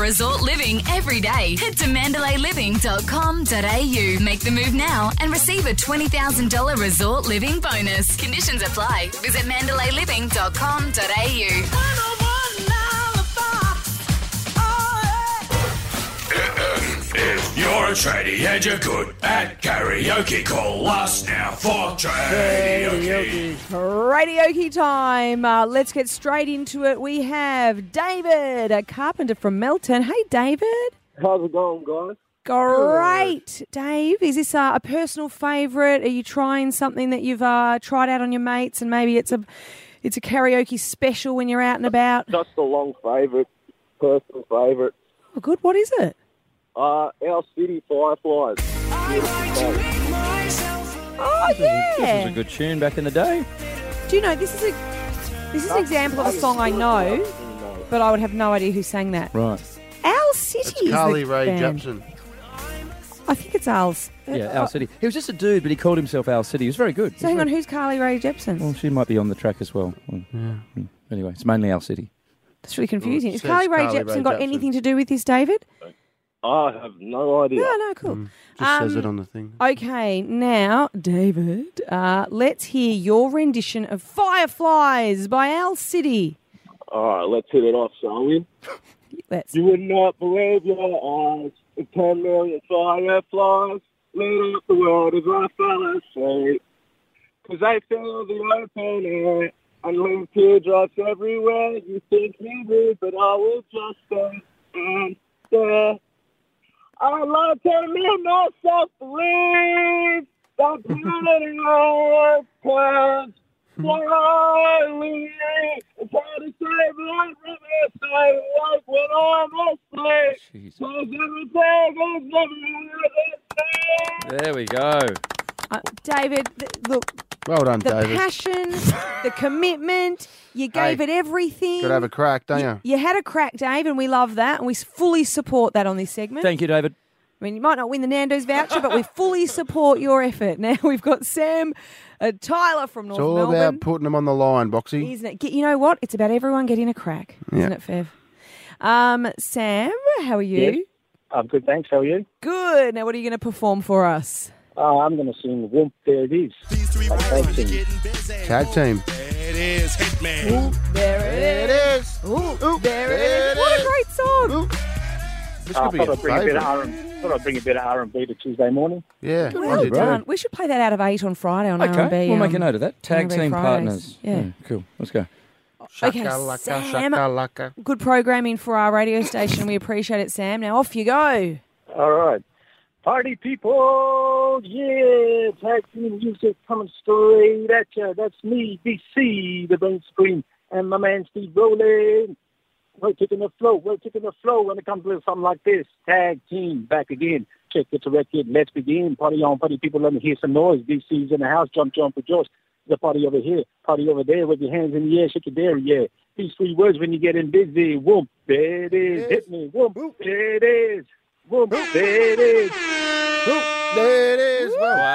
resort living every day. Head to mandallayliving.com.au. Make the move now and receive a $20,000 resort living bonus. Conditions apply. Visit mandallayliving.com.au. If you're a tradie and you're good at karaoke, call us now for karaoke. Karaoke time. Let's get straight into it. We have David, a carpenter from Melton. Hey, David. How's it going, guys? Great. Dave, is this a personal favourite? Are you trying something that you've tried out on your mates and maybe it's a karaoke special when you're out and about? Just a long favourite, personal favourite. Oh, good. What is it? Our City Fireflies. Oh, yeah. This was a good tune back in the day. Do you know, this is an example of a song I know, but I would have no idea who sang that. Right. Owl City is Carly the Rae band. Jepsen. I think it's Owls. Yeah, Owl City. He was just a dude, but he called himself Owl City. He was very good. So hang on, who's Carly Rae Jepsen? Well, she might be on the track as well. Anyway, it's mainly Owl City. That's really confusing. Has says Carly Rae Carly Jepsen Rae got Jepsen. anything to do with this, David? I have no idea. No, cool. Just says it on the thing. Okay, now, David, let's hear your rendition of Fireflies by Owl City. All right, let's hit it off, shall we? Let's. You would not believe your eyes. The 10 million fireflies lit up the world as I fell asleep. 'Cause they fill the open air and leave teardrops everywhere. You think me rude, but I will just stand there. I like to make myself believe that beauty of plans slowly. It's hard to say, but I never say like when I'm asleep. Jeez. Cause everything is never There we go. David, look, Well done, the David. passion, the commitment, you gave it everything. Got to have a crack, don't you? You had a crack, Dave, and we love that, and we fully support that on this segment. Thank you, David. I mean, you might not win the Nando's voucher, but we fully support your effort. Now we've got Sam, Tyler from North It's all Melbourne. about putting them on the line, Boxy. Isn't it? You know what? It's about everyone getting a crack, isn't it, Fev? Sam, how are you? Yes. I'm good, thanks. How are you? Good. Now, what are you going to perform for us? I'm going to sing Whoop, There It Is. Tag team. Ooh, there it is. Ooh, there it is. What a great song. This I could be thought a I'd bring a bit of favourite. thought I'd bring a bit of R&B to Tuesday morning. Yeah, Well I did done. too. We should play that out of 8 on Friday on Okay, R&B. we'll make a note of that. Tag R&B team Fridays. partners. Yeah. Cool. Let's go. Okay, Shakalaka, Sam. shakalaka. Good programming for our radio station. We appreciate it, Sam. Now off you go. All right. Party people, yeah, tag team music coming straight at ya. That's me, BC, the brain scream, and my man Steve Rowland. We're kicking the flow when it comes to something like this. Tag team, back again. Check it to record, let's begin. Party on, party people, let me hear some noise. BC's in the house, jump, rejoice. There's a party over here, party over there, with your hands in the air, shake it there, yeah. These 3 words when you're getting busy. Whoop, there it is, hit me. Whoop, there it is. Whoop, there it is. There it is.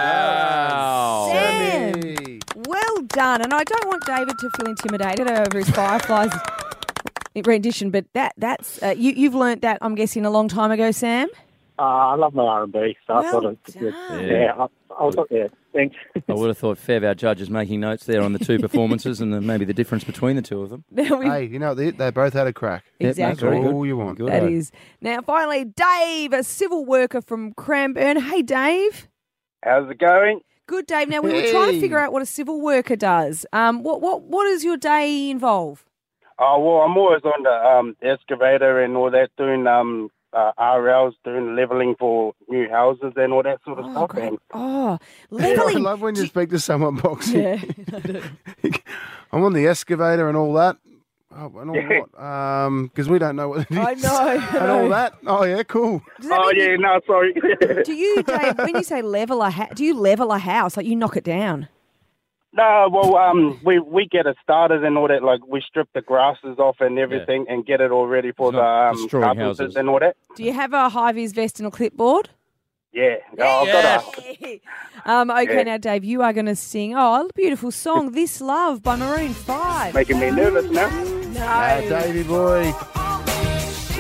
Wow. Sam, well done. And I don't want David to feel intimidated over his Fireflies rendition, but that's you've learnt that, I'm guessing, a long time ago, Sam? I love my R&B, so I thought it's good. done. Yeah, I was up there. Thanks. I would have thought Fev, our judge, is making notes there on the 2 performances and maybe the difference between the 2 of them. Now we Hey, you know, they both had a crack. Exactly. That's all you want. Good. That is. Now, finally, Dave, a civil worker from Cranbourne. Hey, Dave. How's it going? Good, Dave. Now, we were trying to Hey. figure out what a civil worker does. What does your day involve? Oh, well, I'm always on the excavator and all that, doing RLs, doing levelling for new houses and all that sort of stuff. great. And Oh, I levelling. love when you speak to someone, Boxy. Yeah. I'm on the excavator and all that. Oh, and all what? Because we don't know what it is. I know. And all that. Oh, yeah, cool. Does that oh, mean yeah, no, sorry. Do you, Dave, when you say level do you level a house? Like you knock it down? No, well, we get it started and all that. Like, we strip the grasses off and everything and get it all ready for It's not the destroying carpenters houses. and all that. Do you have a high-vis vest and a clipboard? Yeah. Oh, I've got a... Okay, Yeah. now, Dave, you are going to sing, a beautiful song, This Love by Maroon 5. Making me nervous now. No. Davey boy.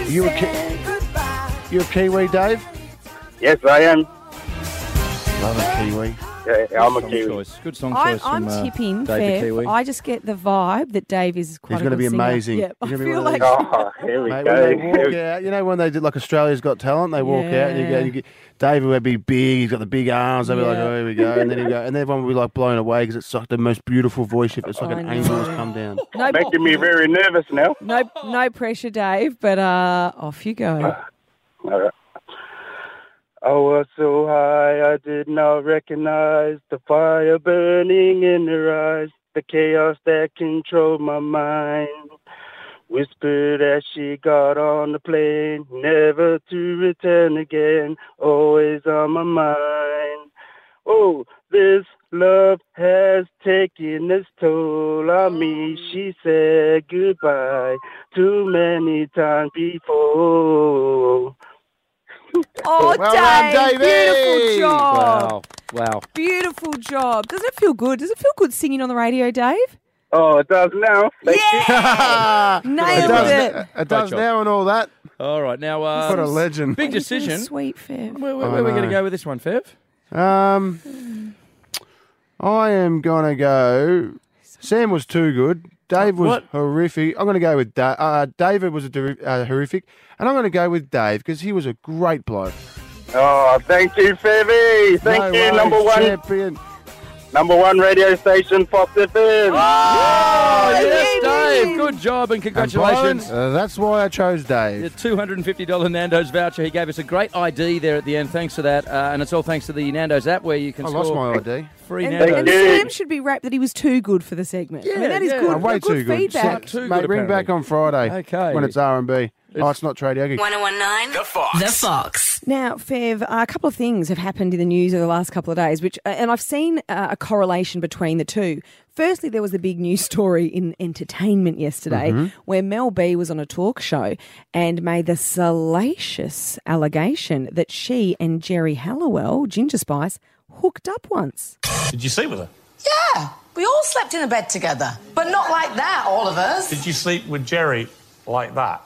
You you a Kiwi, Dave? Yes, I am. Love a Kiwi. Yeah, I'm a Song Kiwi. choice. Good song choice I'm from tipping, Dave the Fev. Kiwi. I just get the vibe that Dave is quite He's a going to good be singer. amazing. Yeah, He's I gonna be feel one of like these- Oh, here we Mate, go. when they walk out, you know when they did like Australia's Got Talent, they walk out and you get David would be big, he's got the big arms, they'll be like, Yeah. oh, here we go, and then you go, and everyone will be like blown away because it's like the most beautiful voice shift. It's like I an know. angel has come down. Making me very nervous now. no pressure, Dave, but off you go. All right. I was so high I did not recognize the fire burning in her eyes, the chaos that controlled my mind. Whispered as she got on the plane, never to return again, always on my mind. Oh, this love has taken its toll on me. She said goodbye too many times before. Oh, Well done, Dave, Davey! beautiful job. Wow. Beautiful job. Doesn't it feel good? Does it feel good singing on the radio, Dave? Oh, it does now. Thank you. Nailed does, it. it does job. now and all that. All right, now What a legend. big You're so decision. Sweet, Fev. Where are we going to go with this one, Fev? I am going to go. Sam was too good. Dave was What? horrific. I'm going to go with David was horrific, and I'm going to go with Dave because he was a great bloke. Oh, thank you, Fevy. Thank No you, worries, champion. number one radio station, Fox FM. Oh, yes, Dave. Dave. Good job and And congratulations. Brian, that's why I chose Dave. The $250 Nando's voucher. He gave us a great ID there at the end. Thanks for that. And it's all thanks to the Nando's app where you can I score lost my ID. free And, Nando's. and Sam should be wrapped that he was too good for the segment. I mean, that is yeah. good. Way good too good. feedback. Too Mate, good, ring apparently. back on Friday. Okay. When it's R&B. Oh, it's not Tradioki. 1019 The Fox. The Fox. Now, Fev, a couple of things have happened in the news over the last couple of days, and I've seen a correlation between the two. Firstly, there was the big news story in entertainment yesterday where Mel B was on a talk show and made the salacious allegation that she and Jerry Halliwell, Ginger Spice, hooked up once. Did you sleep with her? Yeah, we all slept in a bed together, but not like that, all of us. Did you sleep with Jerry like that?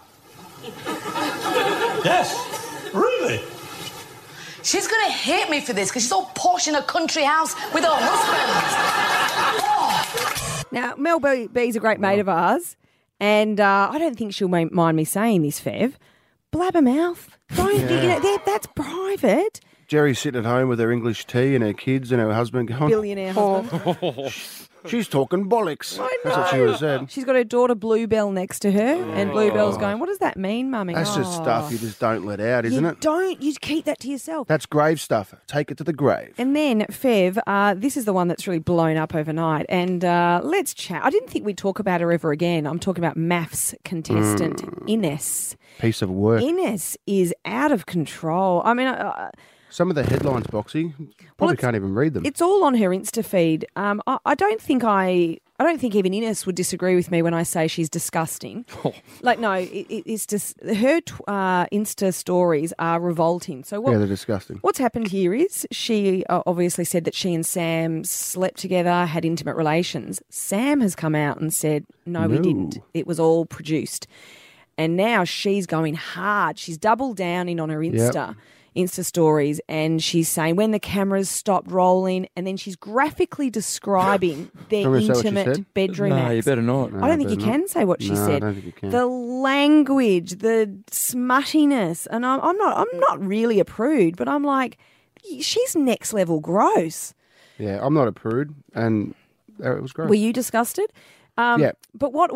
Yes. Really? She's going to hate me for this because she's all posh in a country house with her husband. Oh. Now, Mel B's a great mate of ours, and I don't think she'll mind me saying this, Fev. Blabbermouth. Don't that's private. Jerry's sitting at home with her English tea and her kids and her husband going, Billionaire husband. she's talking bollocks. I That's what she know. would have said. She's got her daughter Bluebell next to her, and Bluebell's going, "What does that mean, Mummy?" That's just stuff you just don't let out, isn't you it? Don't. You keep that to yourself. That's grave stuff. Take it to the grave. And then, Fev, this is the one that's really blown up overnight. And let's chat. I didn't think we'd talk about her ever again. I'm talking about MAFS contestant Ines. Piece of work. Ines is out of control. I mean, Some of the headlines, Boxy, probably it's- can't even read them. it's all on her Insta feed. I don't think even Ines would disagree with me when I say she's disgusting. Like, no, it's just her Insta stories are revolting. So what? Yeah, they're disgusting. What's happened here is she obviously said that she and Sam slept together, had intimate relations. Sam has come out and said, no, we didn't. It was all produced. And now she's going hard. She's doubled down in on her Insta stories, and she's saying when the cameras stopped rolling, and then she's graphically describing their Can we say what she intimate said? bedroom No, acts. you better not. I don't think you can say what she No, I said. don't think you can. The language, the smuttiness, and I'm not really a prude, but I'm like, she's next level gross. Yeah, I'm not a prude, and it was great. Were you disgusted? Yeah. But what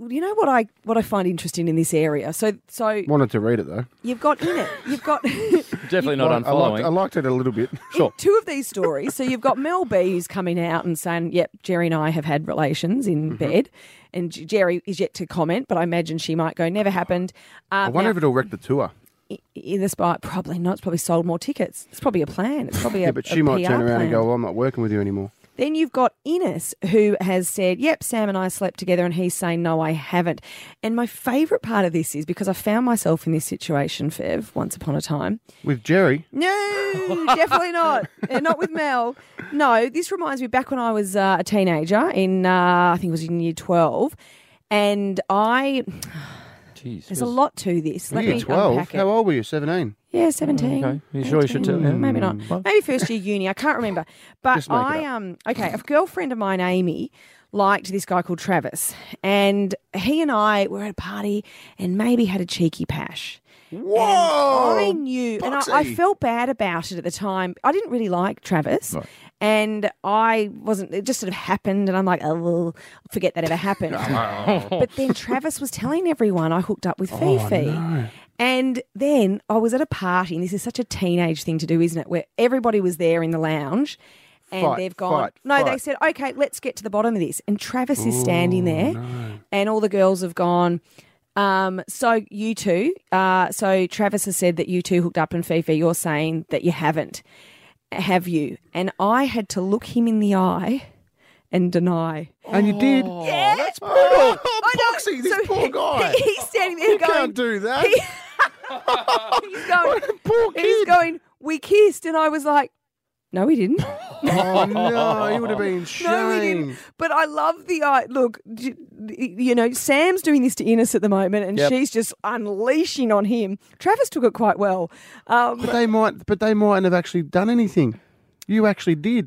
I find interesting in this area. So Wanted to read it, though. you've got in it. You've got Definitely not I unfollowing. liked it a little bit. two of these stories. So you've got Mel B who's coming out and saying, "Yep, Jerry and I have had relations in bed," and Jerry is yet to comment, but I imagine she might go, "Never happened." I wonder if it'll wreck the tour. Either spot, probably not. It's probably sold more tickets. It's probably a plan. It's probably Yeah, a but she a might PR turn around and plan. go, well, I'm not working with you anymore. Then you've got Ines, who has said, yep, Sam and I slept together, and he's saying, no, I haven't. And my favourite part of this is because I found myself in this situation, Fev, once upon a time. With Jerry? No, definitely not. And not with Mel. No, this reminds me back when I was a teenager I think it was in year 12, and Jeez. There's a lot to this. Let You're me 12. unpack it. How old were you? 17? Yeah, 17. Okay. You sure you should tell? 18. Yeah. Maybe not. Well. Maybe first year uni. I can't remember. But Just make it okay, a girlfriend of mine, Amy, liked this guy called Travis. And he and I were at a party and maybe had a cheeky pash. Whoa! And I knew, and I Boxy. felt bad about it at the time. I didn't really like Travis. Right. And I wasn't, it just sort of happened. And I'm like, oh, well, forget that ever happened. But then Travis was telling everyone I hooked up with Fifi. No. And then I was at a party, and this is such a teenage thing to do, isn't it? Where everybody was there in the lounge. And Fight, they've gone, fight, they fight. said, okay, let's get to the bottom of this. And Travis is standing there, and all the girls have gone, so you two, so Travis has said that you two hooked up, and Fifi, you're saying that you haven't. Have you? And I had to look him in the eye and deny. And you did? Yeah. That's brutal. I know. Boxy, this So poor guy. He's standing there You going, can't do that. he's going, Poor kid. he's going, we kissed. And I was like, no, we didn't. Oh, no. You would have been No, we shamed. didn't. But I love the look. You know, Sam's doing this to Innes at the moment, and Yep. she's just unleashing on him. Travis took it quite well. But they mightn't have actually done anything. You actually did.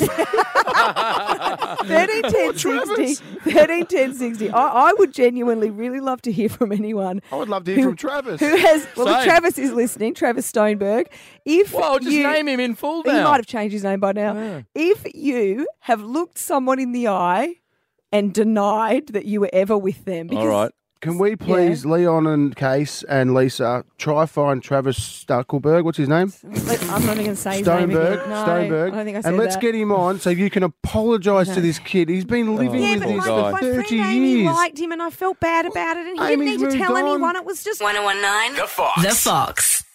13 10 60. 13 10 60. I would genuinely really love to hear from anyone I would love to hear from Travis. who has. Well, if Same. Travis is listening, Travis Stoneberg. If Well, just you, name him in full he now. might have changed his name by now. Yeah. If you have looked someone in the eye and denied that you were ever with them, because All right. Can we please, Leon and Case and Lisa, try find Travis Stuckelberg? What's his name? I'm not even going to say his name Stoneberg. again. No, Stoneberg. I don't think I said and let's that. get him on so you can apologise to this kid. He's been living Yeah, with but this my for friend 30 Amy years. liked him, and I felt bad about it, and he Amy's didn't need to moved tell on. anyone. It was just 1019 The Fox. The Fox.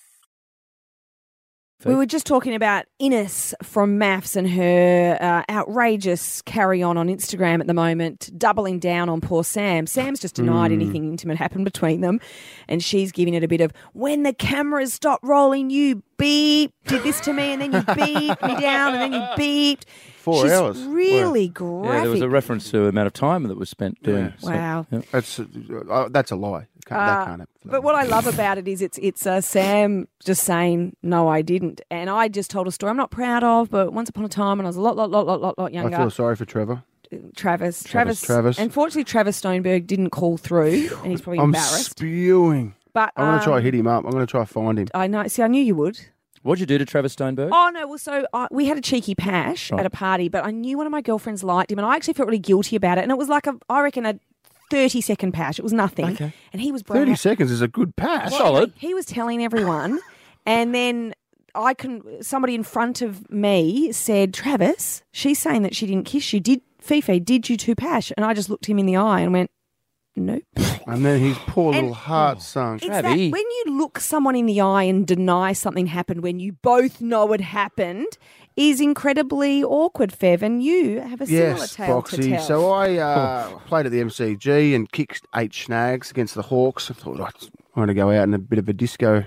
We were just talking about Innes from Maths and her outrageous carry-on Instagram at the moment, doubling down on poor Sam. Sam's just denied anything intimate happened between them, and she's giving it a bit of, when the cameras stop rolling, you beep, did this to me, and then you beeped me down, and then you beeped. 4 she's hours. really graphic. Yeah, there was a reference to the amount of time that was spent doing. Yeah. Wow. That's a lie. That can't happen. But what I love about it is it's Sam just saying, no, I didn't. And I just told a story I'm not proud of, but once upon a time when I was a lot I younger. feel sorry for Trevor. Travis. Travis. Unfortunately, Travis Stoneberg didn't call through, and he's probably I'm embarrassed. spewing. But I'm going to try to hit him up. I'm going to try to find him. I know. See, I knew you would. What'd you do to Travis Stoneberg? Oh no! Well, so we had a cheeky pash at a party, but I knew one of my girlfriends liked him, and I actually felt really guilty about it. And it was like I reckon a 30-second pash. It was nothing. Okay. And he was 30 seconds is a good pass. Solid. He was telling everyone, and then somebody in front of me said, Travis, she's saying that she didn't kiss you. Fifi, did you two pash? And I just looked him in the eye and went, nope. And then his poor little heart sunk. It's that Travie. when you look someone in the eye and deny something happened when you both know it happened is incredibly awkward, Fev, and you have a similar Yes, tale to Boxy. tell. So I played at the MCG and kicked 8 snags against the Hawks. I thought I want to go out in a bit of a disco.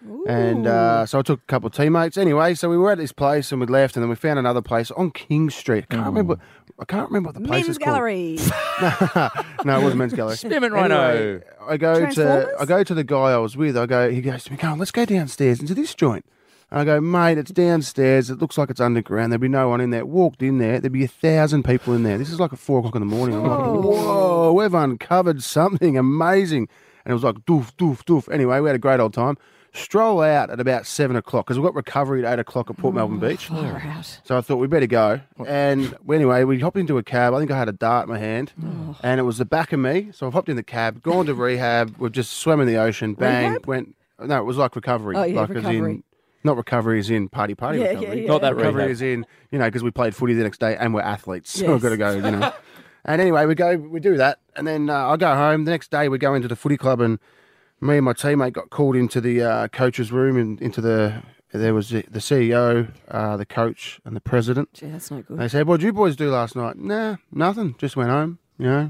And so I took a couple of teammates. Anyway, so we were at this place and we left, and then we found another place on King Street. I can't remember what the place Men's is called. Gallery. No, it wasn't Men's Gallery. Spearmint Rhino. Anyway, I go to the guy I was with. He goes to me, "Come on, let's go downstairs into this joint." And I go, "Mate, it's downstairs. It looks like it's underground. There'll be no one in there." Walked in there. There'd be 1,000 people in there. This is like at 4 o'clock in the morning. I'm like, whoa, we've uncovered something amazing. And it was like doof, doof, doof. Anyway, we had a great old time. Stroll out at about 7 o'clock because we've got recovery at 8 o'clock at Port Melbourne Beach. Far out. So I thought we better go. And anyway, we hopped into a cab. I think I had a dart in my hand. And it was the back of me. So I've hopped in the cab, gone to rehab. We've just swam in the ocean. Bang. Rehab? No, it was like recovery. Oh, yeah, like recovery. Not recovery as in party Yeah, recovery. yeah. Not that Recovery rehab. as in, because we played footy the next day and we're athletes. So Yes. I've got to go, And anyway, we do that. And then I go home. The next day we go into the footy club, and me and my teammate got called into the coach's room and there was the CEO, the coach and the president. Gee, that's no good. They said, "What did you boys do last night?" "Nah, nothing. Just went home,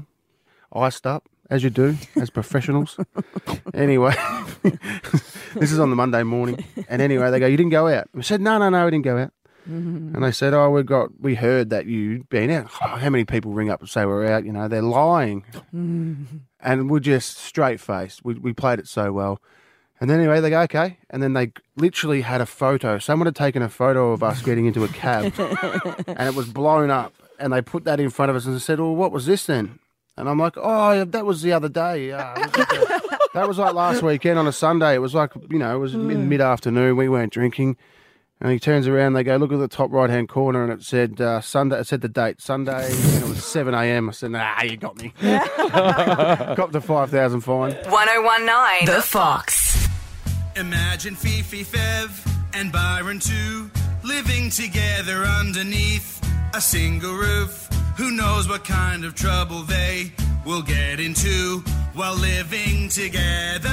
iced up, as you do, as professionals." Anyway, this is on the Monday morning. And anyway, they go, "You didn't go out?" We said, No, we didn't go out. And they said, we heard that you'd been out. Oh, how many people ring up and say we're out? You know, they're lying. And we're just straight-faced. We played it so well. And then anyway, they go, okay. And then they literally had a photo. Someone had taken a photo of us getting into a cab and it was blown up. And they put that in front of us and said, well, what was this then? And I'm like, oh, that was the other day. That was like last weekend on a Sunday. It was like, you know, it was mid-afternoon. We weren't drinking. And he turns around, they go, look at the top right-hand corner, and it said Sunday. It said the date, Sunday, and it was 7 a.m. I said, nah, you got me. Got the 5,000 fine. 1019 The Fox. Imagine Fifi, Fev, and Byron too, living together underneath a single roof. Who knows what kind of trouble they will get into while living together.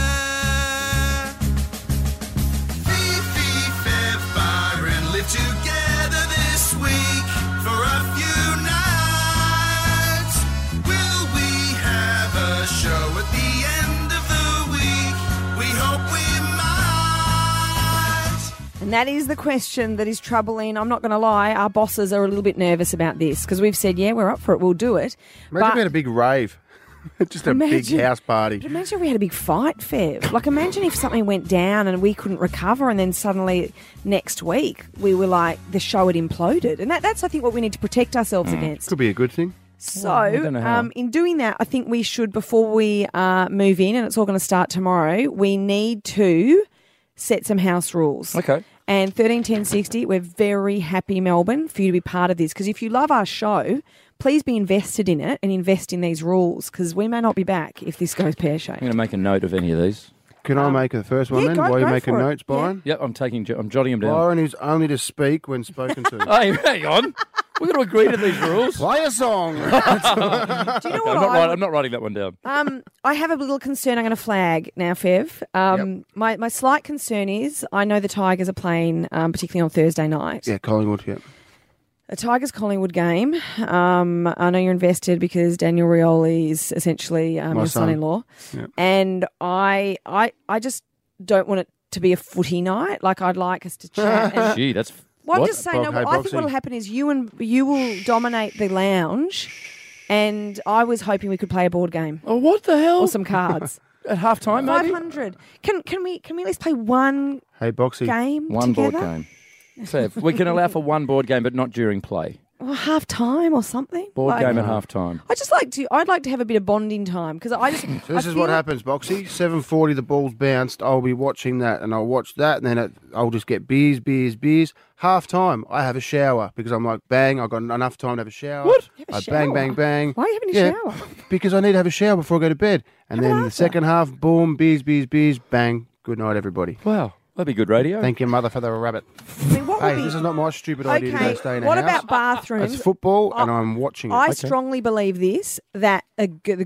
Live together this week for a few nights. Will we have a show at the end of the week? We hope we might. And that is the question that is troubling. I'm not going to lie, our bosses are a little bit nervous about this because we've said, yeah, we're up for it, we'll do it. Imagine we had a big rave. Just a big house party. But imagine if we had a big fight, Fev. Like, imagine if something went down and we couldn't recover and then suddenly next week we were like, the show had imploded. And that's, I think, what we need to protect ourselves against. Could be a good thing. So, in doing that, I think we should, before we move in, and it's all going to start tomorrow, we need to set some house rules. Okay. And 131060, we're very happy, Melbourne, for you to be part of this. Because if you love our show, please be invested in it and invest in these rules because we may not be back if this goes pear-shaped. I'm going to make a note of any of these. Can I make the first one then while you're making notes, Byron? Yep, I'm jotting them down. Byron is only to speak when spoken to. Hey, hang on. We've got to agree to these rules. Play a song. Do you know what? I'm not writing that one down. I have a little concern I'm going to flag now, Fev. My slight concern is I know the Tigers are playing, particularly on Thursday night. Yeah, Collingwood, yeah. A Tigers-Collingwood game. I know you're invested because Daniel Rioli is essentially your son-in-law. Yep. And I just don't want it to be a footy night. Like, I'd like us to chat. Gee, that's... Well, I'm just saying, I think what will happen is you will dominate the lounge, and I was hoping we could play a board game. Oh, what the hell? Or some cards. At half-time, maybe? 500. Can we at least play one game One together? board game. So we can allow for one board game, but not during play. Or half-time or something. Board game at half-time. I'd like to have a bit of bonding time because So this is what happens, Boxy. 7:40, the ball's bounced. I'll be watching that, and I'll watch that, and then I'll just get beers. Half-time, I have a shower because I'm like, bang, I've got enough time to have a shower. What? Bang. Why are you having a shower? Because I need to have a shower before I go to bed. And then the second half, boom, beers, bang. Good night, everybody. Wow. That'd be good radio. Thank you, mother, for the rabbit. This is not my stupid idea to go stay in a house. What about bathrooms? It's football, and I'm watching it. I strongly believe this, that a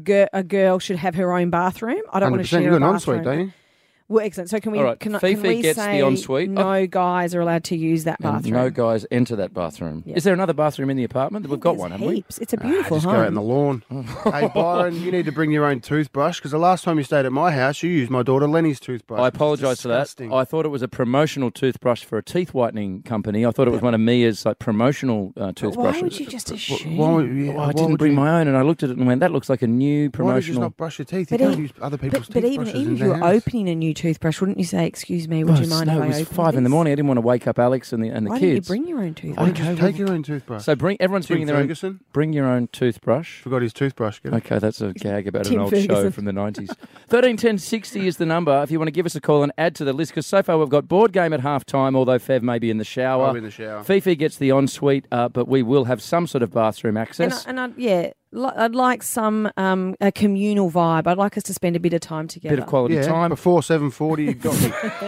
girl should have her own bathroom. I don't want to share a bathroom. You've got an ensuite, don't you? Well, excellent. So can we? All right. Can Fifi we gets say the ensuite. No guys are allowed to use that bathroom. No guys enter that bathroom. Yeah. Is there another bathroom in the apartment? We've got one, haven't we? It's a beautiful just home. go out in the lawn. Hey, Byron, you need to bring your own toothbrush because the last time you stayed at my house, you used my daughter Lenny's toothbrush. I apologise for that. I thought it was a promotional toothbrush for a teeth whitening company. I thought it was one of Mia's promotional toothbrushes. Why would you just assume? I didn't bring my own, and I looked at it and went, "That looks like a new promotional." Why did you just not brush your teeth? You can't use other people's toothbrushes. But even if you were opening a new toothbrush, wouldn't you say, "Excuse me, would you mind if I open it was 5 in the morning. I didn't want to wake up Alex and the kids. Why didn't you bring your own toothbrush? Take your own toothbrush. So everyone's bringing their own. Bring your own toothbrush. Forgot his toothbrush. Okay, that's a gag about Tim an old Ferguson. show from the 90s. 131060 is the number if you want to give us a call and add to the list because so far we've got board game at half time, although Fev may be in the shower. I'll be in the shower. Fifi gets the ensuite, but we will have some sort of bathroom access. I'd like some a communal vibe. I'd like us to spend a bit of time together. Bit of quality time. Before 7:40, you got me.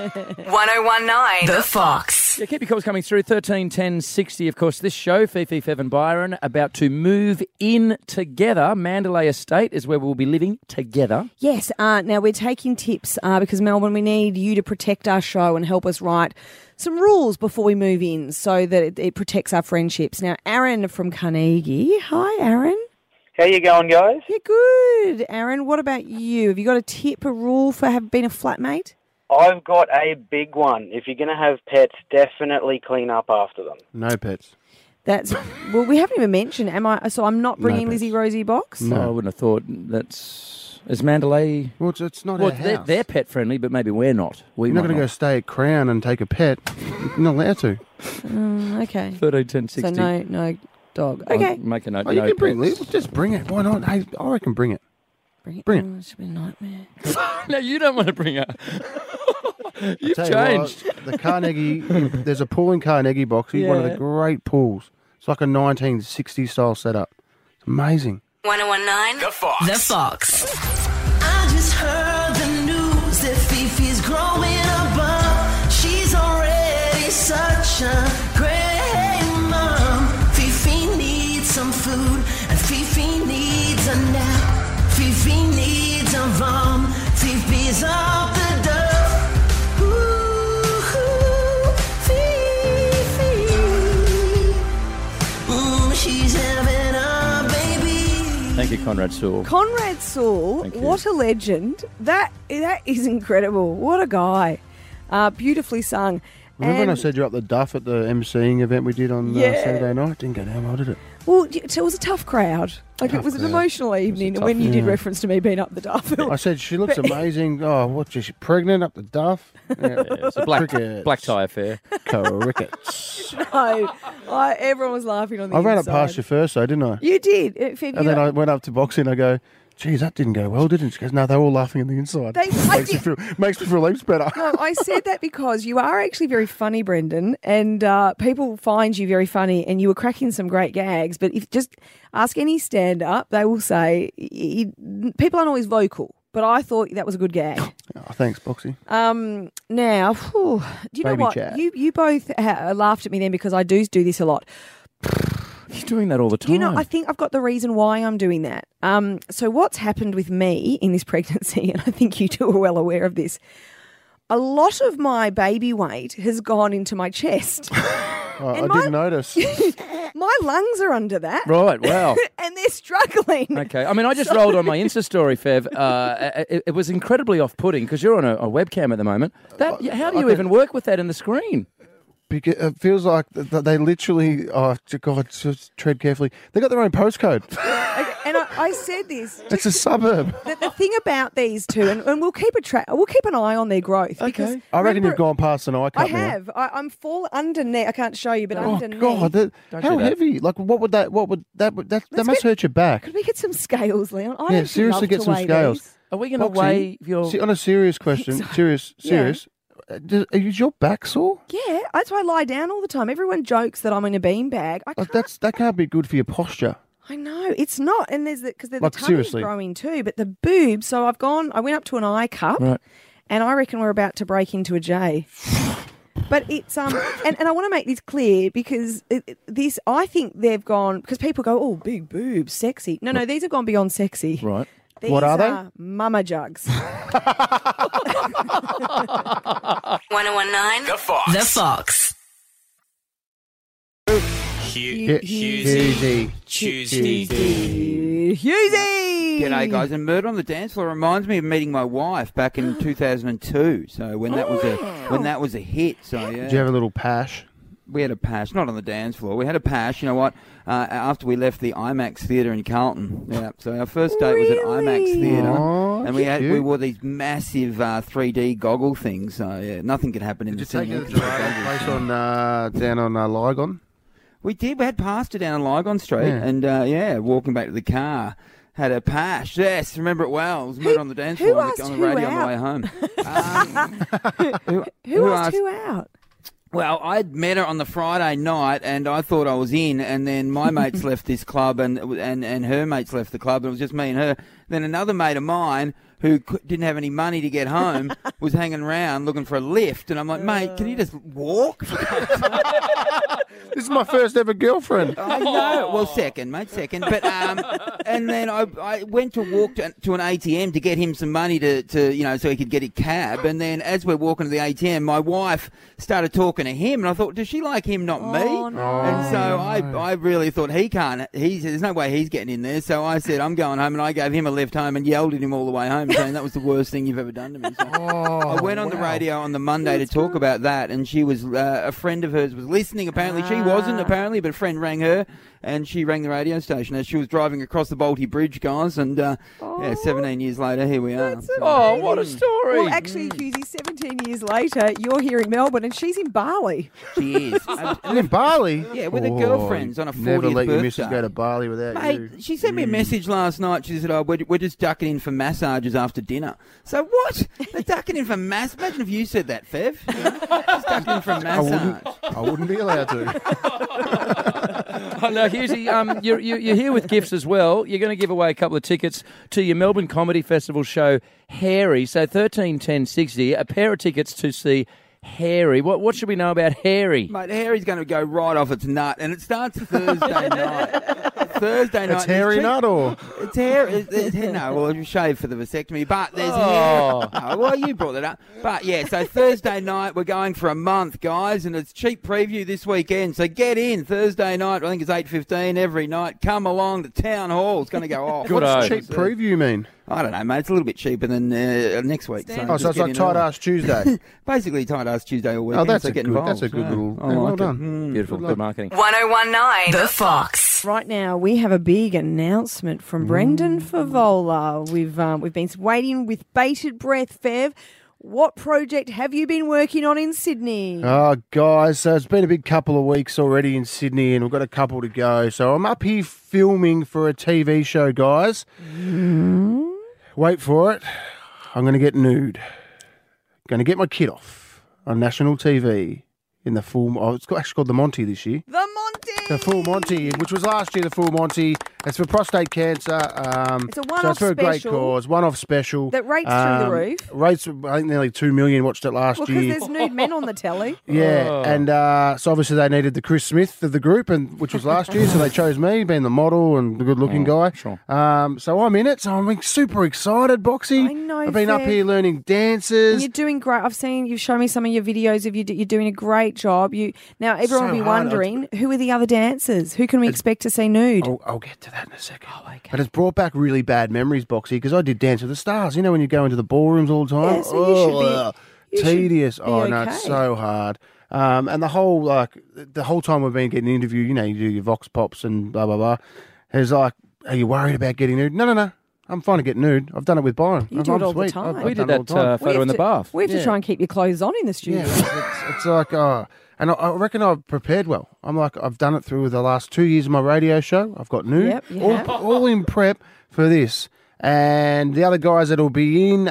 1019 The Fox. Yeah, keep your calls coming through. 131060. Of course, this show, Fifi, Fev and Byron, about to move in together. Mandalay Estate is where we'll be living together. Yes. Now we're taking tips because Melbourne, we need you to protect our show and help us write some rules before we move in so that it protects our friendships. Now, Aaron from Carnegie. Hi, Aaron. How you going, guys? Yeah, good. Aaron, what about you? Have you got a tip, a rule for being a flatmate? I've got a big one. If you're going to have pets, definitely clean up after them. No pets. That's well. We haven't even mentioned. Am I? So I'm not bringing Lizzie Rosie box. No, I wouldn't have thought that's. Is Mandalay? Well, it's not Well, our house. they're pet friendly, but maybe we're not. You're not going to go stay at Crown and take a pet. You're not allowed to. Okay. 13, 10, 60. So no dog. I'll Okay. make a note. Oh, you no can bring pets. it. Just bring it. Why not? Hey, I reckon bring it. Bring it. Oh, it should be a nightmare. No, you don't want to bring her. You've Tell you changed. what, the Carnegie, there's a pool in Carnegie box. It's one of the great pools. It's like a 1960s style setup. It's amazing. 1019 The Fox. The Fox. I just heard the news that Fifi's growing a bump. She's already such a great mom. Fifi needs some food, and Fifi needs a nap. Fifi needs a vom. Fifi's off the duff. Ooh, Fifi. She's having a baby. Thank you, Conrad Sewell. Conrad Sewell, Thank you. what a legend. That is incredible. What a guy. Beautifully sung. Remember when I And- said you're up the duff at the MCing event we did on Yeah. Saturday night? Didn't go down well, did it? Well, it was a tough crowd. Like Tough it was an crowd. emotional evening. And when you did reference to me being up the duff, I said, she looks But- amazing. Oh, what, is she pregnant up the duff? Yeah. It's a black Crickets. tie affair. Crickets. no, everyone was laughing on the I ran up inside. past you first, though, didn't I? You did. Phoebe, And then I went up to boxing. I go, geez, that didn't go well, didn't it? She goes, no, they're all laughing on the inside. Makes me feel heaps better. No, I said that because you are actually very funny, Brendan, and people find you very funny, and you were cracking some great gags. But if just ask any stand-up, they will say people aren't always vocal. But I thought that was a good gag. Oh, thanks, Boxy. Now, do you know Baby what? chat. You both laughed at me then because I do this a lot. You're doing that all the time. Do you know, I think I've got the reason why I'm doing that. So what's happened with me in this pregnancy, and I think you two are well aware of this, a lot of my baby weight has gone into my chest. Oh, I didn't notice. My lungs are under that. Right, wow. And they're struggling. Okay. I mean, I just rolled on my Insta story, Fev. It was incredibly off-putting because you're on a webcam at the moment. How do you even work with that in the screen? Because it feels like they literally, oh, God, just tread carefully. They got their own postcode. And I said this. It's a suburb. The thing about these two, and we'll keep an eye on their growth. Because I reckon remember, you've gone past an eye cut I have. I'm full underneath. I can't show you, but now. Oh, underneath. God. How heavy? Like, that must hurt your back. Could we get some scales, Leon? I Yeah, don't seriously, love get to some weigh scales. these. Are we going to Boxy, weigh your... See, on a serious question, serious. Is your back sore? Yeah, that's why I lie down all the time. Everyone jokes that I'm in a beanbag. That can't be good for your posture. I know it's not, and there's because the Like, tummy's seriously. growing too, but the boobs. So I went up to an I cup, Right. and I reckon we're about to break into a J. But it's and I want to make this clear because I think they've gone because people go, oh, big boobs, sexy. No, these have gone beyond sexy. Right. These What are they? Mama jugs. 1019 The Fox. The Fox. Hughesy. Hughesy! G'day, guys. And Murder on the Dance Floor reminds me of meeting my wife back in 2002. So when that was a hit. So yeah. Did you have a little pash? We had a pash, not on the dance floor. We had a pash, you know what, after we left the IMAX Theatre in Carlton. Yeah, so our first date was at IMAX Theatre. Oh, And we wore these massive 3D goggle things. So yeah, nothing could happen in Did the you take cinema. it to the place on down on Lygon? We did. We had passed it down on Lygon Street, Yeah. and walking back to the car, had a pash. Yes, remember it well. It was Murder on the Dance Floor asked on the who radio out? on the way home. Who asked who out? Well, I'd met her on the Friday night, and I thought I was in, and then my mates left this club, and her mates left the club, and it was just me and her. Then another mate of mine who didn't have any money to get home was hanging around looking for a lift, and I'm like, mate, can you just walk? This is my first ever girlfriend. I know. Well, second, mate, second. But and then I went to walk to an ATM to get him some money to so he could get a cab. And then as we're walking to the ATM, my wife started talking to him, and I thought, does she like him, not me? Oh, no. And so I really thought he can't. There's no way he's getting in there. So I said, I'm going home, and I gave him a lift home and yelled at him all the way home. saying that was the worst thing you've ever done to me. So I went on the radio on the Monday to talk about that, and she was a friend of hers was listening. Apparently, she wasn't. Apparently, but a friend rang her, and she rang the radio station as she was driving across the Balti Bridge, guys. And 17 years later, here we are. Oh, what a story! Well, actually, Husey, 17 years later, you're here in Melbourne, and she's in Bali. She is. In Bali? Yeah, with her girlfriends on a 40th Never let your birthday. missus go to Bali without you. She sent me a message last night. She said, we're just ducking in for massages after dinner. So what? They're ducking in for mass? Imagine if you said that, Fev. Just ducking in for a massage. I wouldn't be allowed to. Oh, no, Husey, you're here with gifts as well. You're going to give away a couple of tickets to your Melbourne Comedy Festival show, Hairy. So 13 10 60, a pair of tickets to see Hairy. What should we know about Hairy? Mate, Hairy's going to go right off its nut, and it starts Thursday night. Thursday night. It's hairy nut or? It's hair. No, well, you shave for the vasectomy, but there's hair. Oh, well, you brought that up. But yeah, so Thursday night, we're going for a month, guys, and it's cheap preview this weekend. So get in Thursday night. I think it's 8:15 every night. Come along to Town Hall. It's going to go off. What does cheap preview mean? I don't know, mate. It's a little bit cheaper than next week. So it's like Tight Ass Tuesday. Basically, Tight Ass Tuesday all weekend. Oh, that's so a get good. involved. That's a good little. I like well it. done. Beautiful, good marketing. 1019 The Fox. Right now, we have a big announcement from Brendan Favola. We've been waiting with bated breath, Fev. What project have you been working on in Sydney? Oh, guys, so it's been a big couple of weeks already in Sydney, and we've got a couple to go. So I'm up here filming for a TV show, guys. Wait for it. I'm going to get nude. Going to get my kit off on national TV in the full. Oh, it's actually called the Monty this year. The Monty. The full Monty, which was last year. The full Monty. It's for prostate cancer. It's a one-off so it's for a great special cause. One-off special that rates through the roof. Rates, I think nearly 2 million watched it last Well, year. because there's nude men on the telly. Yeah, and so obviously they needed the Chris Smith of the group, and which was last year, so they chose me, being the model and the good-looking guy. Sure. So I'm in it, so I'm super excited, Boxy. I know, I've been up Fev. here learning dances. And you're doing great. You've shown me some of your videos of you. You're doing a great job. Now, everyone So will be hard. wondering, who are the other dancers? Who can we expect to see nude? I'll get to that in a second. Oh, okay. But it's brought back really bad memories, Boxy, because I did Dance with the Stars. You know when you go into the ballrooms all the time? Yeah, so you should be tedious. be No, okay. it's so hard. And the whole time we've been getting interviewed, you know, you do your vox pops and blah, blah, blah. It's like, are you worried about getting nude? No. I'm fine to get nude. I've done it with Byron. You do it all the time. We did that photo in the bath. We have to try and keep your clothes on in the studio. Yeah, it's like, and I reckon I've prepared well. I'm like, I've done it through the last 2 years of my radio show. I've got nude, Yep, you have. all in prep for this. And the other guys that'll be in,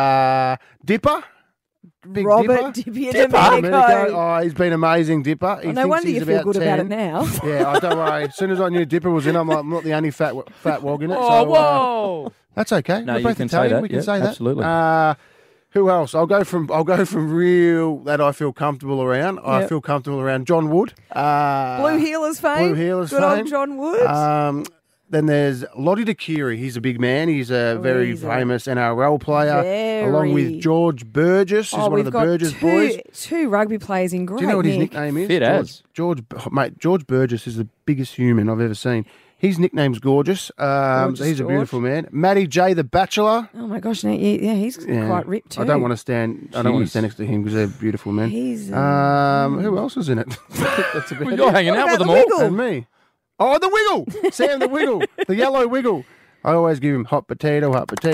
Dipper. Big Robert Dipper. Domenico. Oh, he's been amazing, Dipper. He Oh, no thinks wonder he's you feel good about 10. it now. Yeah, don't worry. As soon as I knew Dipper was in, I'm like, I'm not the only fat wog in it. Oh, so, whoa. That's okay. No, We're you both can say Italian. that. We can Yeah, say that. absolutely. Who else? I'll go from real that I feel comfortable around. I Yep. feel comfortable around John Wood. Blue Healers fame. Blue Healers Good fame. old John Wood. Then there's Lottie DeCurie. He's a big man. He's a very he's a- famous NRL player, along with George Burgess, who's one of we've the got Burgess boys. two rugby players in great Do you know what his nick. nickname is? Fit as. George Burgess is the biggest human I've ever seen. His nickname's Gorgeous. Gorgeous He's a George. beautiful man. Matty J, the Bachelor. Oh my gosh, he's quite ripped too. I don't want to stand. I don't want to stand next to him because they're beautiful men. He's, who else is in it? That's about Well, you're hanging What out with about them the all. Wiggle? And me. Oh, the Wiggle. Sam the Wiggle. The yellow Wiggle. I always give him hot potato.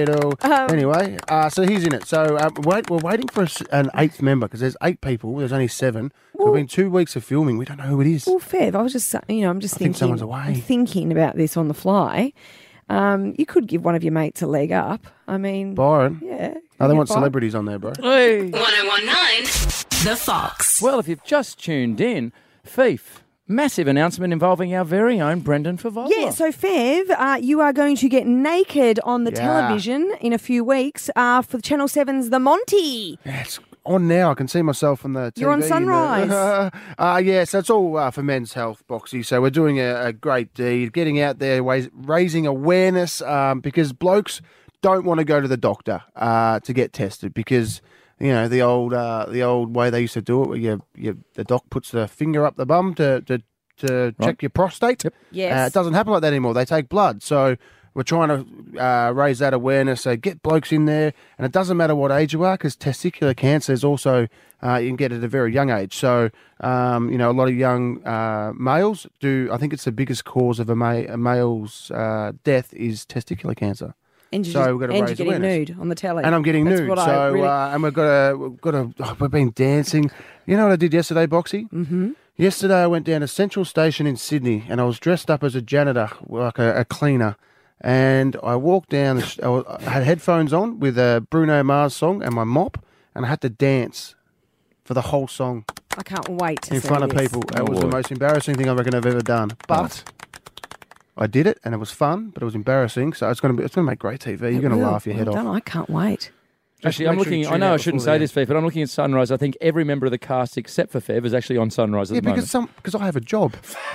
Anyway, so he's in it. So we're waiting for an eighth member because there's 8 people. There's only 7. So it's been 2 weeks of filming. We don't know who it is. Well, Fev, I was just, I'm just I thinking. think someone's away. I'm thinking about this on the fly. You could give one of your mates a leg up. I mean, Byron. yeah. Oh, they Yeah, want Byron. celebrities on there, bro. Hey. 1019 The Fox. Well, if you've just tuned in, Fief, massive announcement involving our very own Brendan Favola. Yeah, so Fev, you are going to get naked on the Yeah. television in a few weeks for Channel 7's The Monty. Yeah, it's on now. I can see myself on the TV. You're on Sunrise. Yeah, so it's all for men's health, Boxy. So we're doing a great deed, getting out there, raising awareness because blokes don't want to go to the doctor to get tested because, you know, the old way they used to do it where the doc puts the finger up the bum to check your prostate. Yes. It doesn't happen like that anymore. They take blood. So we're trying to raise that awareness. So get blokes in there, and it doesn't matter what age you are, because testicular cancer is also you can get it at a very young age. So a lot of young males do. I think it's the biggest cause of a male's death is testicular cancer. And we've got to raise you're getting awareness. nude on the telly. And I'm getting That's nude. what I So really- and we've been dancing. You know what I did yesterday, Boxy? Mhm. Yesterday I went down to Central Station in Sydney, and I was dressed up as a janitor, like a cleaner. And I walked down. I had headphones on with a Bruno Mars song and my mop, and I had to dance for the whole song I can't wait to in see front of this. people. It was the most embarrassing thing I reckon I've ever done. But I did it, and it was fun, but it was embarrassing. So it's going to make great TV. You're going to laugh your head Well off. done. I can't wait. Actually, I'm make sure you looking. I tune know out I shouldn't before say the this, Fev, but I'm looking at Sunrise. I think every member of the cast except for Fev is actually on Sunrise at Yeah, the moment. because I have a job.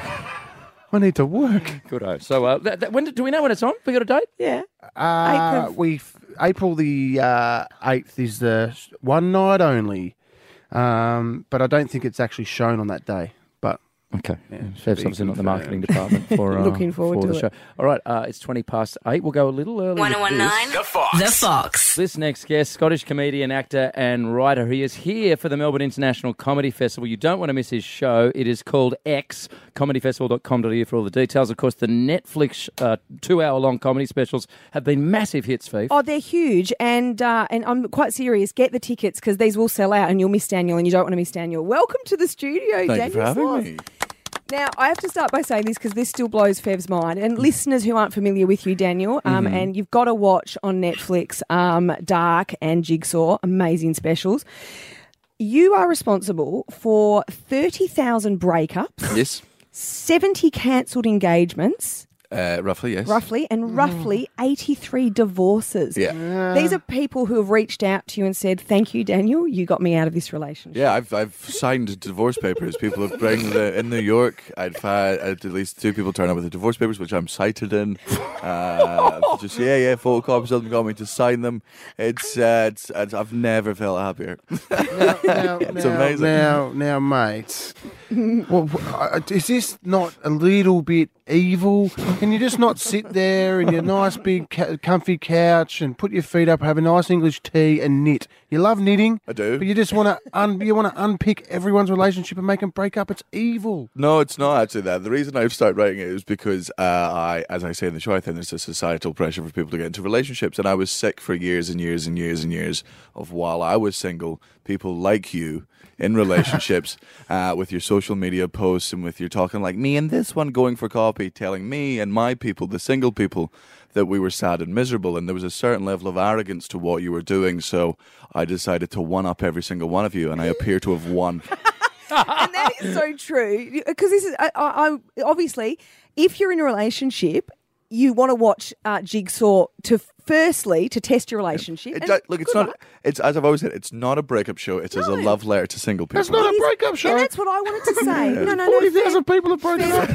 I need to work. Good. So when do we know when it's on? We got a date? Yeah. April the 8th is the one night only, but I don't think it's actually shown on that day. But okay, yeah, Fev's obviously not in the marketing department for Looking forward for to the it. show. All right, it's 8:20. We'll go a little early. with 1019 this. The Fox. This next guest, Scottish comedian, actor and writer. He is here for the Melbourne International Comedy Festival. You don't want to miss his show. It is called X, comedyfestival.com.au for all the details. Of course, the Netflix 2-hour-long comedy specials have been massive hits, Fev. Oh, they're huge, and I'm quite serious. Get the tickets because these will sell out, and you'll miss Daniel, and you don't want to miss Daniel. Welcome to the studio, Daniel. Thank you for having Sloss. me. Now, I have to start by saying this because this still blows Fev's mind. And listeners who aren't familiar with you, Daniel, and you've got to watch on Netflix Dark and Jigsaw, amazing specials. You are responsible for 30,000 breakups. Yes. 70 cancelled engagements. Roughly, yes. Roughly 83 divorces. Yeah. These are people who have reached out to you and said, thank you, Daniel, you got me out of this relationship. Yeah, I've signed divorce papers. People have bring in New York. I've had at least 2 people turn up with the divorce papers, which I'm cited in. Photocopies of them, got me to sign them. It's I've never felt happier. It's amazing. Now, mate, is this not a little bit evil? Can you just not sit there in your nice big comfy couch and put your feet up, have a nice English tea and knit? You love knitting. I do. But you just want to unpick everyone's relationship and make them break up. It's evil. No, it's not actually that. The reason I've started writing it is because as I say in the show, I think there's a societal pressure for people to get into relationships, and I was sick for years and years and years and years of while I was single, people like you in relationships with your social media posts and with your talking like me and this one going for coffee, telling me and my people, the single people, that we were sad and miserable, and there was a certain level of arrogance to what you were doing, so I decided to one-up every single one of you, and I appear to have won. And that is so true. Because this is, I obviously, if you're in a relationship, you want to watch Jigsaw to test your relationship. Look, it's not. It's as I've always said. It's not a breakup show. It's as a love letter to single people. That's not a breakup show. And that's what I wanted to say. No. 40,000 people have broken up.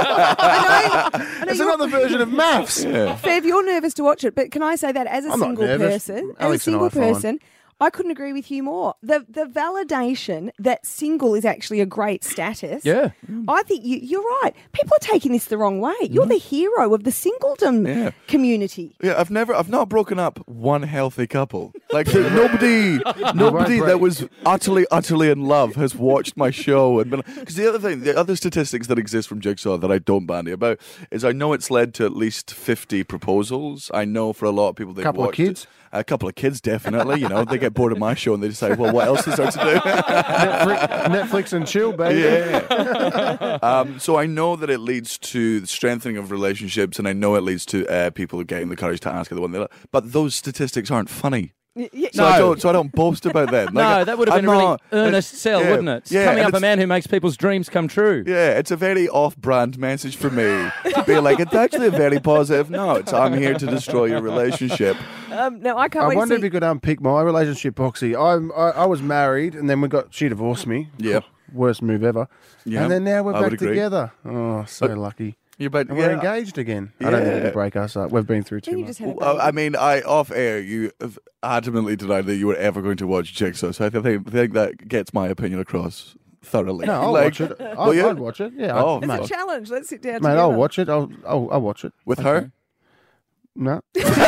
I know It's another version of maths. Fev, you're nervous to watch it, but can I say that as a I'm not single nervous. person, Alex and I are fine. I couldn't agree with you more. The validation that single is actually a great status. Yeah. I think you're right. People are taking this the wrong way. You're the hero of the singledom community. Yeah, I've not broken up one healthy couple. Like nobody that was utterly in love has watched my show and been. Because the other statistics that exist from Jigsaw that I don't bandy about is I know it's led to at least 50 proposals. I know for a lot of people they've Couple of watched kids? it. A couple of kids, definitely. You know, they get bored of my show and they decide, well, what else is there to do? Netflix and chill, baby. Yeah. So I know that it leads to the strengthening of relationships, and I know it leads to people getting the courage to ask the one they love. But those statistics aren't funny. So I don't boast about them. No, that would have been a really earnest sell, wouldn't it? It's coming up a man who makes people's dreams come true. Yeah, it's a very off-brand message for me to be like, it's actually a very positive note. I'm here to destroy your relationship. No, I can't I wait wonder to if see. you could unpick my relationship, Boxy. I was married, and then she divorced me. Yeah. Worst move ever. Yeah, And then now we're I would back agree. together. Oh, so lucky. You're about, And we're engaged again. I don't think it could break us up. We've been through too You much. just had a Well, baby. I mean, off air, you have adamantly denied that you were ever going to watch Jigsaw. So I think that gets my opinion across thoroughly. No, I'll watch it. I'd watch it. Yeah, Oh, It's mate. a challenge. Let's sit down Mate, together. I'll watch it. I'll watch it With her? No.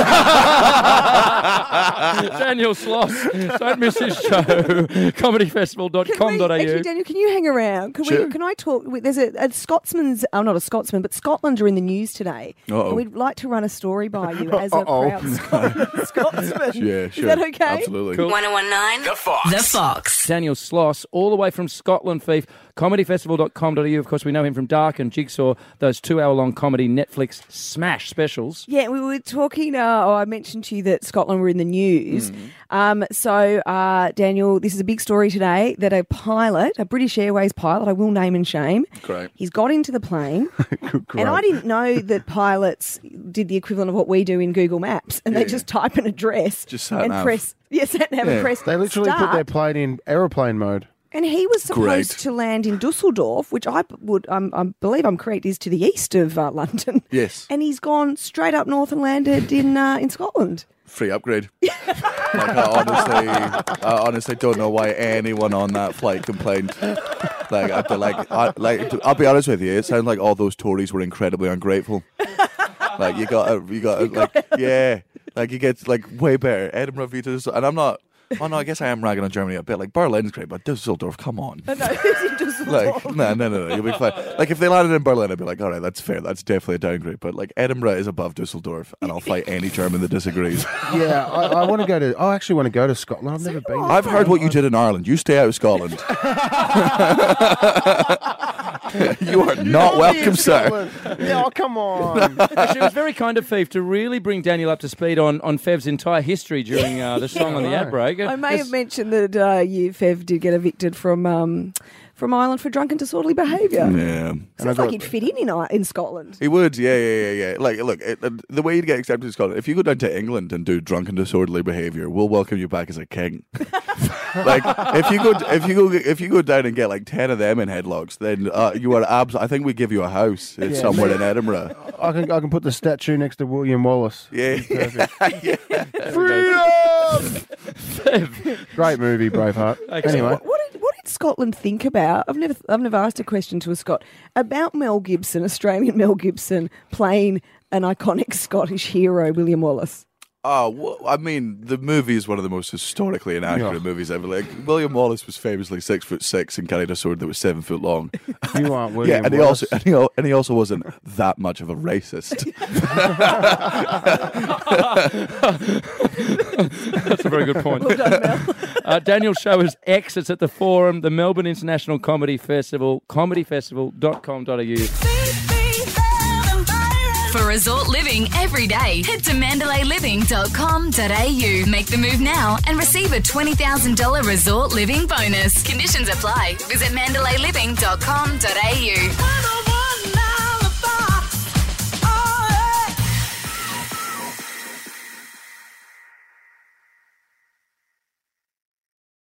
Daniel Sloss. Don't miss his show. Comedyfestival.com.au. Actually, Daniel, can you hang around? Sure. Can I talk? There's a Scotsman's, not a Scotsman, but Scotland are in the news today. Uh-oh. And we'd like to run a story by you as a proud Scotsman. Yeah, sure. Is that okay? Absolutely. Cool. 1019 The Fox. The Fox. Daniel Sloss, all the way from Scotland, Fief. Comedyfestival.com.au. Of course, we know him from Dark and Jigsaw, those 2-hour-long comedy Netflix smash specials. Yeah, we were talking, I mentioned to you that Scotland were in the news. So, Daniel, this is a big story today that a pilot, a British Airways pilot, I will name and shame. Great. He's got into the plane. Great. And I didn't know that pilots did the equivalent of what we do in Google Maps. And they just type an address Just sat and nav. press, sat nav and press They literally put start. their plane in aeroplane mode. And he was supposed Great. to land in Dusseldorf, which I believe I'm correct, is to the east of London. Yes. And he's gone straight up north and landed in Scotland. Free upgrade. I honestly don't know why anyone on that flight complained. I'll be honest with you, it sounds like all those Tories were incredibly ungrateful. Like you got you get like way better Edinburgh view to this, and I'm not. Oh no, I guess I am ragging on Germany a bit. Like Berlin's great, but Dusseldorf, come on. No, it's in Dusseldorf. Like, no, you'll be fine. Like if they landed in Berlin, I'd be like, all right, that's fair. That's definitely a downgrade. But like Edinburgh is above Dusseldorf, and I'll fight any German that disagrees. Yeah, I want to go to. I actually want to go to Scotland. I've never been. I've heard what you did in Ireland. You stay out of Scotland. You are not welcome, sir. Yeah, oh, come on. Actually, it was very kind of Fief to really bring Daniel up to speed on Fev's entire history during the song on the ad break. I may have mentioned that Fev did get evicted from Ireland for drunken disorderly behaviour. Yeah. Sounds like he'd fit in Scotland. He would, yeah. Like, look, the way you'd get accepted in Scotland, if you go down to England and do drunken disorderly behaviour, we'll welcome you back as a king. Like, if you go down and get like 10 of them in headlocks, then you are I think we give you a house somewhere in Edinburgh. I can put the statue next to William Wallace. Yeah. Freedom! Great movie, Braveheart. Anyway. What did Scotland think about? I've never asked a question to a Scot about Mel Gibson, Australian Mel Gibson, playing an iconic Scottish hero, William Wallace. Oh, well, I mean, the movie is one of the most historically inaccurate movies ever. Like, William Wallace was famously 6'6" and carried a sword that was 7 foot long. You aren't William and Wallace. he also wasn't that much of a racist. That's a very good point. Well done, Mel. Daniel's show is X. It's at the Forum, the Melbourne International Comedy Festival, comedyfestival.com.au. For resort living every day, head to mandalaliving.com.au. Make the move now and receive a $20,000 resort living bonus. Conditions apply. Visit mandalaliving.com.au.